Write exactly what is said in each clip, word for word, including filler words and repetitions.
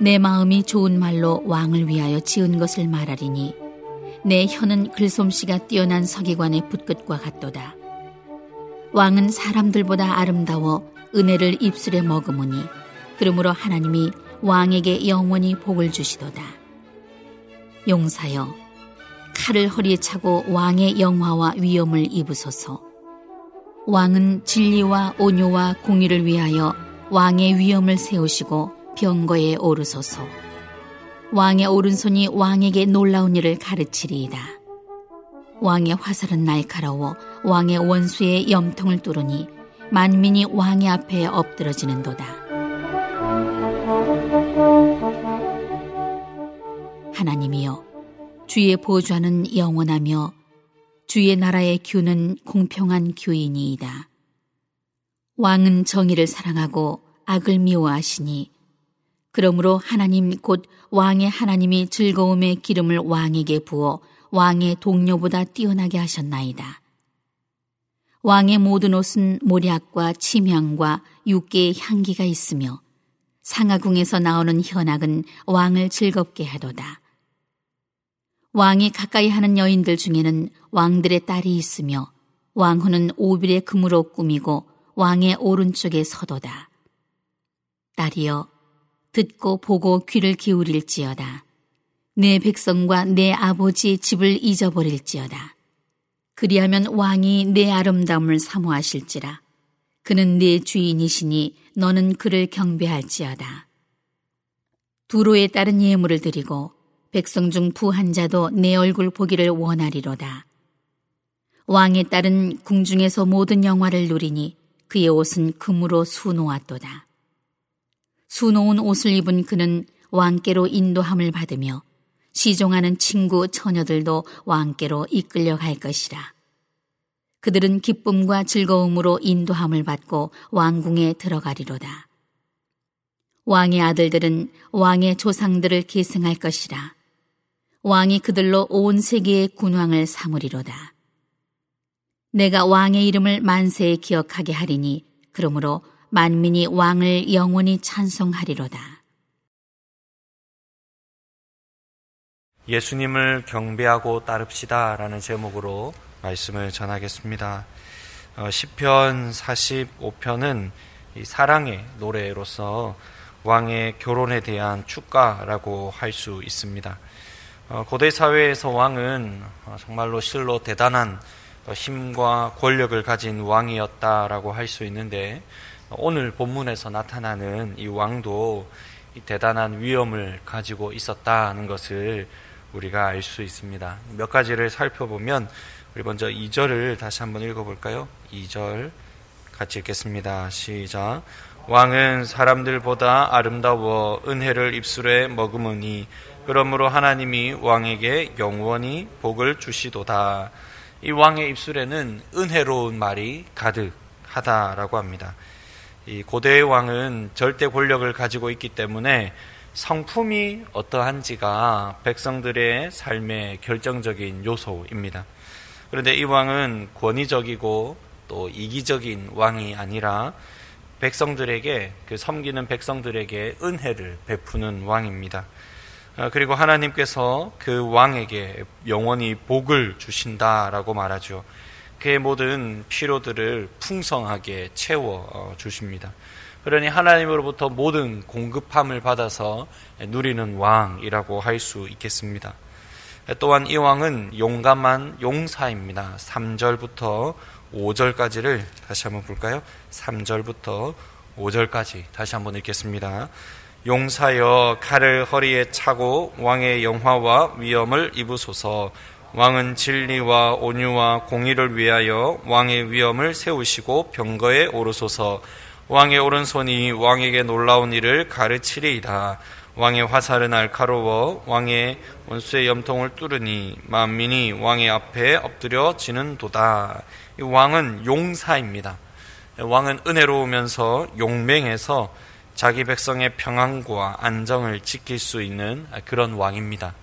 내 마음이 좋은 말로 왕을 위하여 지은 것을 말하리니 내 혀는 글솜씨가 뛰어난 서기관의 붓끝과 같도다. 왕은 사람들보다 아름다워 은혜를 입술에 머금으니 그러므로 하나님이 왕에게 영원히 복을 주시도다. 용사여, 칼을 허리에 차고 왕의 영화와 위엄을 입으소서. 왕은 진리와 온유와 공의를 위하여 왕의 위엄을 세우시고 병거에 오르소서. 왕의 오른손이 왕에게 놀라운 일을 가르치리이다. 왕의 화살은 날카로워 왕의 원수의 염통을 뚫으니 만민이 왕의 앞에 엎드러지는도다. 하나님이여, 주의 보좌는 영원하며 주의 나라의 규는 공평한 규이니이다. 왕은 정의를 사랑하고 악을 미워하시니 그러므로 하나님 곧 왕의 하나님이 즐거움의 기름을 왕에게 부어 왕의 동료보다 뛰어나게 하셨나이다. 왕의 모든 옷은 모략과 침향과 육개의 향기가 있으며 상하궁에서 나오는 현악은 왕을 즐겁게 하도다. 왕이 가까이 하는 여인들 중에는 왕들의 딸이 있으며 왕후는 오빌의 금으로 꾸미고 왕의 오른쪽에 서도다. 딸이여, 듣고 보고 귀를 기울일지어다. 내 백성과 내 아버지의 집을 잊어버릴지어다. 그리하면 왕이 내 아름다움을 사모하실지라. 그는 내 주인이시니 너는 그를 경배할지어다. 두로에 따른 예물을 드리고 백성 중 부한 자도 내 얼굴 보기를 원하리로다. 왕의 딸은 궁중에서 모든 영화를 누리니 그의 옷은 금으로 수놓았도다. 수놓은 옷을 입은 그는 왕께로 인도함을 받으며 시종하는 친구 처녀들도 왕께로 이끌려 갈 것이라. 그들은 기쁨과 즐거움으로 인도함을 받고 왕궁에 들어가리로다. 왕의 아들들은 왕의 조상들을 계승할 것이라. 왕이 그들로 온 세계의 군왕을 삼으리로다. 내가 왕의 이름을 만세에 기억하게 하리니 그러므로 만민이 왕을 영원히 찬송하리로다. 예수님을 경배하고 따릅시다 라는 제목으로 말씀을 전하겠습니다. 어, 시편 사십오 편은 이 사랑의 노래로서 왕의 결혼에 대한 축가라고 할 수 있습니다. 어, 고대 사회에서 왕은 어, 정말로 실로 대단한 어, 힘과 권력을 가진 왕이었다라고 할 수 있는데 어, 오늘 본문에서 나타나는 이 왕도 이 대단한 위엄을 가지고 있었다는 것을 우리가 알 수 있습니다. 몇 가지를 살펴보면 우리 먼저 이 절을 다시 한번 읽어볼까요? 이 절 같이 읽겠습니다. 시작. 왕은 사람들보다 아름다워 은혜를 입술에 머금으니 그러므로 하나님이 왕에게 영원히 복을 주시도다. 이 왕의 입술에는 은혜로운 말이 가득하다라고 합니다. 이 고대의 왕은 절대 권력을 가지고 있기 때문에 성품이 어떠한지가 백성들의 삶의 결정적인 요소입니다. 그런데 이 왕은 권위적이고 또 이기적인 왕이 아니라 백성들에게, 그 섬기는 백성들에게 은혜를 베푸는 왕입니다. 그리고 하나님께서 그 왕에게 영원히 복을 주신다라고 말하죠. 그의 모든 필요들을 풍성하게 채워 주십니다. 그러니 하나님으로부터 모든 공급함을 받아서 누리는 왕이라고 할 수 있겠습니다. 또한 이 왕은 용감한 용사입니다. 삼 절부터 오 절까지를 다시 한번 볼까요? 삼 절부터 오 절까지 다시 한번 읽겠습니다. 용사여, 칼을 허리에 차고 왕의 영화와 위엄을 입으소서. 왕은 진리와 온유와 공의를 위하여 왕의 위엄을 세우시고 병거에 오르소서. 왕의 오른손이 왕에게 놀라운 일을 가르치리이다. 왕의 화살은 날카로워 왕의 원수의 염통을 뚫으니 만민이 왕의 앞에 엎드려지는 도다. 이 왕은 용사입니다. 왕은 은혜로우면서 용맹해서 자기 백성의 평안과 안정을 지킬 수 있는 그런 왕입니다.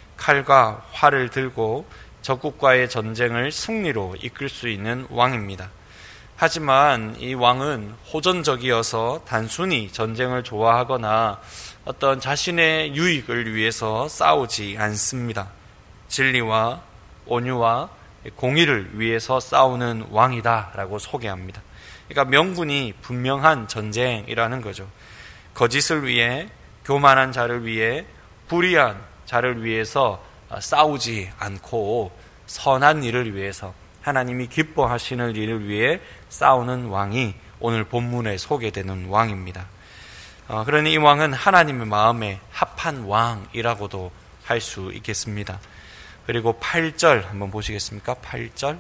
칼과 활을 들고 적국과의 전쟁을 승리로 이끌 수 있는 왕입니다. 하지만 이 왕은 호전적이어서 단순히 전쟁을 좋아하거나 어떤 자신의 유익을 위해서 싸우지 않습니다. 진리와 온유와 공의를 위해서 싸우는 왕이다라고 소개합니다. 그러니까 명분이 분명한 전쟁이라는 거죠. 거짓을 위해, 교만한 자를 위해, 불의한 자를 위해서 싸우지 않고 선한 일을 위해서, 하나님이 기뻐하시는 일을 위해 싸우는 왕이 오늘 본문에 소개되는 왕입니다. 어, 그러니 이 왕은 하나님의 마음에 합한 왕이라고도 할 수 있겠습니다. 그리고 팔 절 한번 보시겠습니까? 팔 절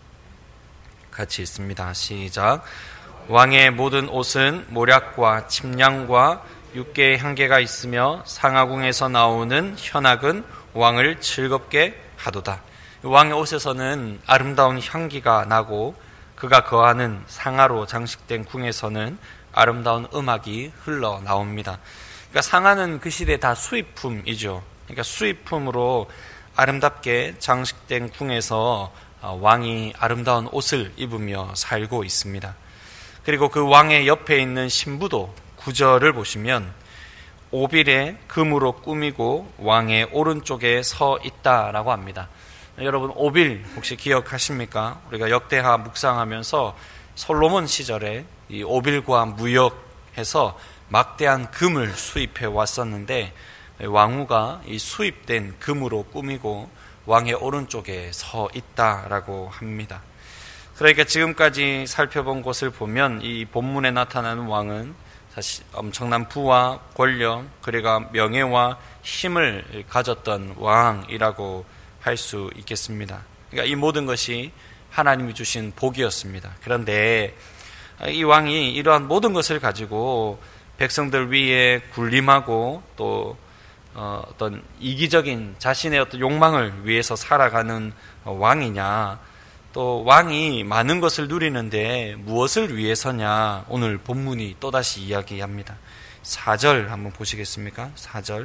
같이 읽습니다. 시작. 왕의 모든 옷은 모략과 침량과 육개의 향기가 있으며 상하궁에서 나오는 현악은 왕을 즐겁게 하도다. 왕의 옷에서는 아름다운 향기가 나고 그가 거하는 상하로 장식된 궁에서는 아름다운 음악이 흘러나옵니다. 그러니까 상하는 그 시대 다 수입품이죠. 그러니까 수입품으로 아름답게 장식된 궁에서 왕이 아름다운 옷을 입으며 살고 있습니다. 그리고 그 왕의 옆에 있는 신부도 구 절을 보시면 오빌에 금으로 꾸미고 왕의 오른쪽에 서 있다라고 합니다. 여러분, 오빌 혹시 기억하십니까? 우리가 역대하 묵상하면서 솔로몬 시절에 이 오빌과 무역해서 막대한 금을 수입해 왔었는데 왕후가 이 수입된 금으로 꾸미고 왕의 오른쪽에 서 있다라고 합니다. 그러니까 지금까지 살펴본 것을 보면 이 본문에 나타나는 왕은 사실 엄청난 부와 권력, 그리고 명예와 힘을 가졌던 왕이라고 할 수 있겠습니다. 그러니까 이 모든 것이 하나님이 주신 복이었습니다. 그런데 이 왕이 이러한 모든 것을 가지고 백성들 위에 군림하고 또 어떤 이기적인 자신의 어떤 욕망을 위해서 살아가는 왕이냐, 또 왕이 많은 것을 누리는데 무엇을 위해서냐, 오늘 본문이 또다시 이야기합니다. 사 절 한번 보시겠습니까? 사 절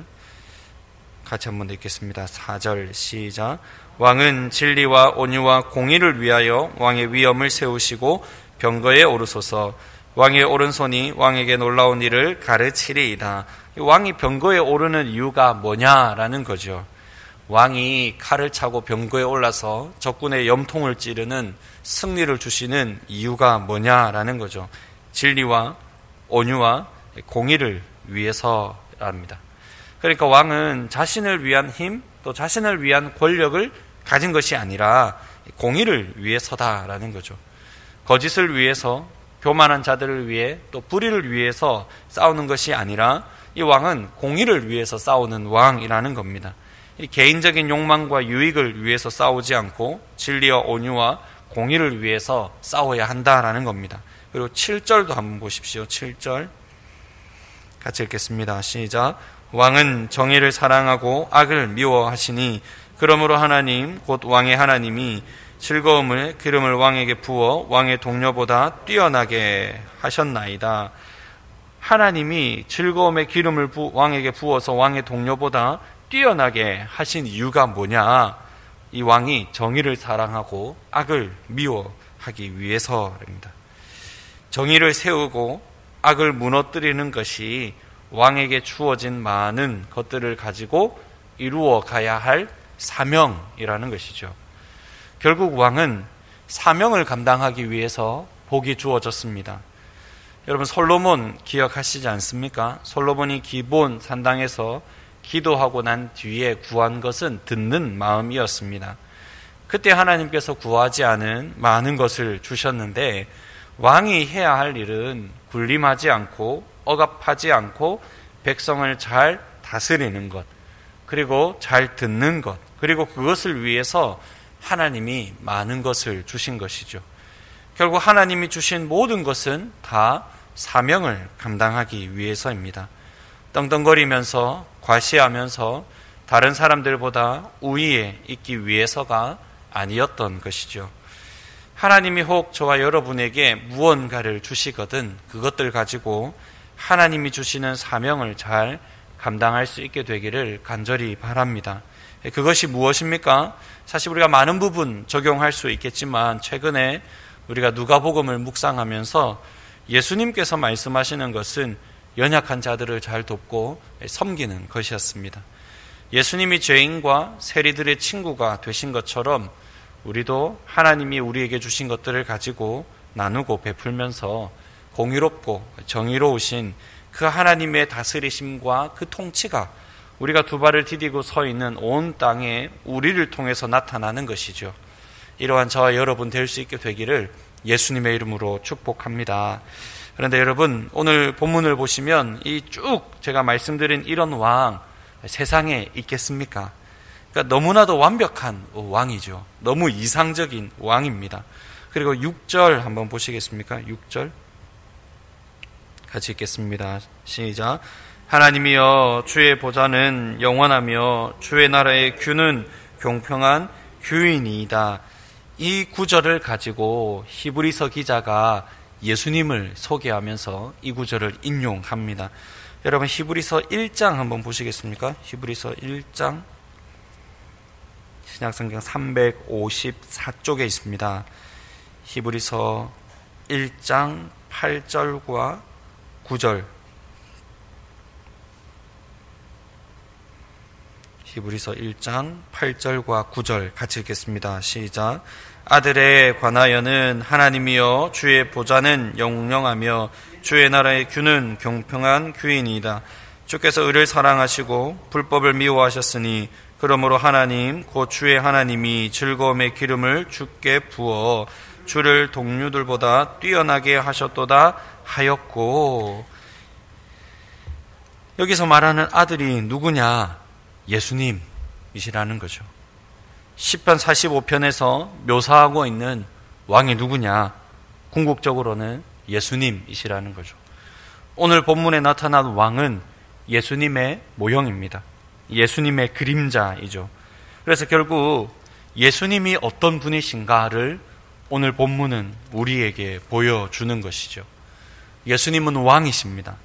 같이 한번 읽겠습니다. 사 절 시작. 왕은 진리와 온유와 공의를 위하여 왕의 위엄을 세우시고 병거에 오르소서. 왕의 오른손이 왕에게 놀라운 일을 가르치리이다. 왕이 병거에 오르는 이유가 뭐냐라는 거죠. 왕이 칼을 차고 병거에 올라서 적군의 염통을 찌르는 승리를 주시는 이유가 뭐냐라는 거죠. 진리와 온유와 공의를 위해서랍니다. 그러니까 왕은 자신을 위한 힘, 또 자신을 위한 권력을 가진 것이 아니라 공의를 위해서다라는 거죠. 거짓을 위해서, 교만한 자들을 위해, 또 불의를 위해서 싸우는 것이 아니라 이 왕은 공의를 위해서 싸우는 왕이라는 겁니다. 이 개인적인 욕망과 유익을 위해서 싸우지 않고 진리와 온유와 공의를 위해서 싸워야 한다라는 겁니다. 그리고 칠 절도 한번 보십시오. 칠 절 같이 읽겠습니다. 시작. 왕은 정의를 사랑하고 악을 미워하시니 그러므로 하나님 곧 왕의 하나님이 즐거움을 기름을 왕에게 부어 왕의 동료보다 뛰어나게 하셨나이다. 하나님이 즐거움의 기름을 부, 왕에게 부어서 왕의 동료보다 뛰어나게 하신 이유가 뭐냐? 이 왕이 정의를 사랑하고 악을 미워하기 위해서입니다. 정의를 세우고 악을 무너뜨리는 것이 왕에게 주어진 많은 것들을 가지고 이루어 가야 할 사명이라는 것이죠. 결국 왕은 사명을 감당하기 위해서 복이 주어졌습니다. 여러분, 솔로몬 기억하시지 않습니까? 솔로몬이 기브온 산당에서 기도하고 난 뒤에 구한 것은 듣는 마음이었습니다. 그때 하나님께서 구하지 않은 많은 것을 주셨는데 왕이 해야 할 일은 군림하지 않고 억압하지 않고 백성을 잘 다스리는 것, 그리고 잘 듣는 것, 그리고 그것을 위해서 하나님이 많은 것을 주신 것이죠. 결국 하나님이 주신 모든 것은 다 사명을 감당하기 위해서입니다. 떵떵거리면서 과시하면서 다른 사람들보다 우위에 있기 위해서가 아니었던 것이죠. 하나님이 혹 저와 여러분에게 무언가를 주시거든 그것들 가지고 하나님이 주시는 사명을 잘 감당할 수 있게 되기를 간절히 바랍니다. 그것이 무엇입니까? 사실 우리가 많은 부분 적용할 수 있겠지만 최근에 우리가 누가복음을 묵상하면서 예수님께서 말씀하시는 것은 연약한 자들을 잘 돕고 섬기는 것이었습니다. 예수님이 죄인과 세리들의 친구가 되신 것처럼 우리도 하나님이 우리에게 주신 것들을 가지고 나누고 베풀면서 공의롭고 정의로우신 그 하나님의 다스리심과 그 통치가 우리가 두 발을 디디고 서 있는 온 땅에 우리를 통해서 나타나는 것이죠. 이러한 저와 여러분 될 수 있게 되기를 예수님의 이름으로 축복합니다. 그런데 여러분, 오늘 본문을 보시면 이 쭉 제가 말씀드린 이런 왕 세상에 있겠습니까? 그러니까 너무나도 완벽한 왕이죠. 너무 이상적인 왕입니다. 그리고 육 절 한번 보시겠습니까? 육 절 같이 읽겠습니다. 시작. 하나님이여, 주의 보좌는 영원하며 주의 나라의 규는 공평한 규이니이다. 이 구절을 가지고 히브리서 기자가 예수님을 소개하면서 이 구절을 인용합니다. 여러분, 히브리서 일 장 한번 보시겠습니까? 히브리서 일 장 신약성경 삼백오십사 쪽에 있습니다. 히브리서 일 장 팔 절과 구 절. 히브리서 일 장 팔 절과 구 절 같이 읽겠습니다. 시작. 아들에 관하여는 하나님이여, 주의 보좌는 영영하며 주의 나라의 규는 공평한 규이니이다. 주께서 의를 사랑하시고 불법을 미워하셨으니 그러므로 하나님 곧 주의 하나님이 즐거움의 기름을 주께 부어 주를 동류들보다 뛰어나게 하셨도다 하였고. 여기서 말하는 아들이 누구냐? 예수님이시라는 거죠. 시편 사십오 편에서 묘사하고 있는 왕이 누구냐? 궁극적으로는 예수님이시라는 거죠. 오늘 본문에 나타난 왕은 예수님의 모형입니다. 예수님의 그림자이죠. 그래서 결국 예수님이 어떤 분이신가를 오늘 본문은 우리에게 보여주는 것이죠. 예수님은 왕이십니다.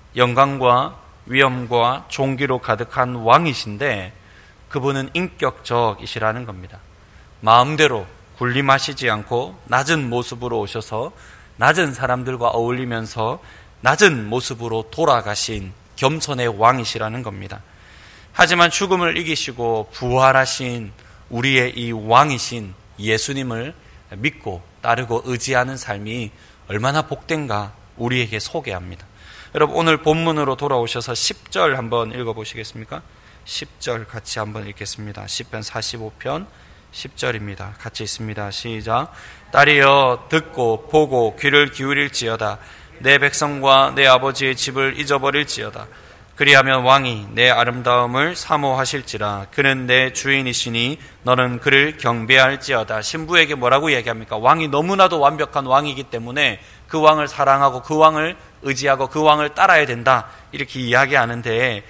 영광과 위엄과 존귀로 가득한 왕이신데 그분은 인격적이시라는 겁니다. 마음대로 군림하시지 않고 낮은 모습으로 오셔서 낮은 사람들과 어울리면서 낮은 모습으로 돌아가신 겸손의 왕이시라는 겁니다. 하지만 죽음을 이기시고 부활하신 우리의 이 왕이신 예수님을 믿고 따르고 의지하는 삶이 얼마나 복된가 우리에게 소개합니다. 여러분, 오늘 본문으로 돌아오셔서 십 절 한번 읽어보시겠습니까? 십 절 같이 한번 읽겠습니다. 시편 사십오 편 십 절입니다. 같이 읽습니다. 시작. 딸이여, 듣고 보고 귀를 기울일지어다. 내 백성과 내 아버지의 집을 잊어버릴지어다. 그리하면 왕이 내 아름다움을 사모하실지라. 그는 내 주인이시니 너는 그를 경배할지어다. 신부에게 뭐라고 얘기합니까? 왕이 너무나도 완벽한 왕이기 때문에 그 왕을 사랑하고 그 왕을 의지하고 그 왕을 따라야 된다, 이렇게 이야기하는데,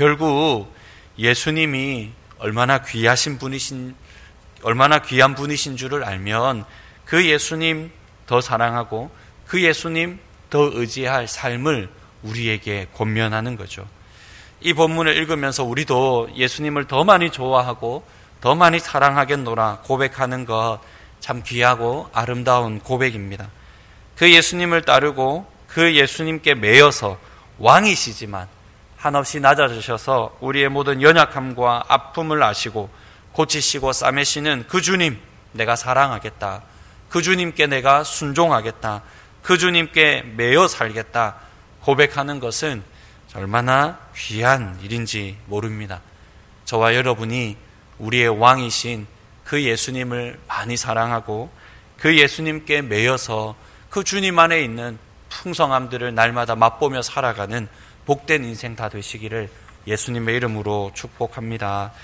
결국 예수님이 얼마나 귀하신 분이신, 얼마나 귀한 분이신 줄을 알면 그 예수님 더 사랑하고 그 예수님 더 의지할 삶을 우리에게 권면하는 거죠. 이 본문을 읽으면서 우리도 예수님을 더 많이 좋아하고 더 많이 사랑하겠노라 고백하는 것 참 귀하고 아름다운 고백입니다. 그 예수님을 따르고 그 예수님께 매여서 왕이시지만 한없이 낮아지셔서 우리의 모든 연약함과 아픔을 아시고 고치시고 싸매시는 그 주님, 내가 사랑하겠다. 그 주님께 내가 순종하겠다. 그 주님께 매여 살겠다 고백하는 것은 얼마나 귀한 일인지 모릅니다. 저와 여러분이 우리의 왕이신 그 예수님을 많이 사랑하고 그 예수님께 매여서 그 주님 안에 있는 풍성함들을 날마다 맛보며 살아가는 복된 인생 다 되시기를 예수님의 이름으로 축복합니다.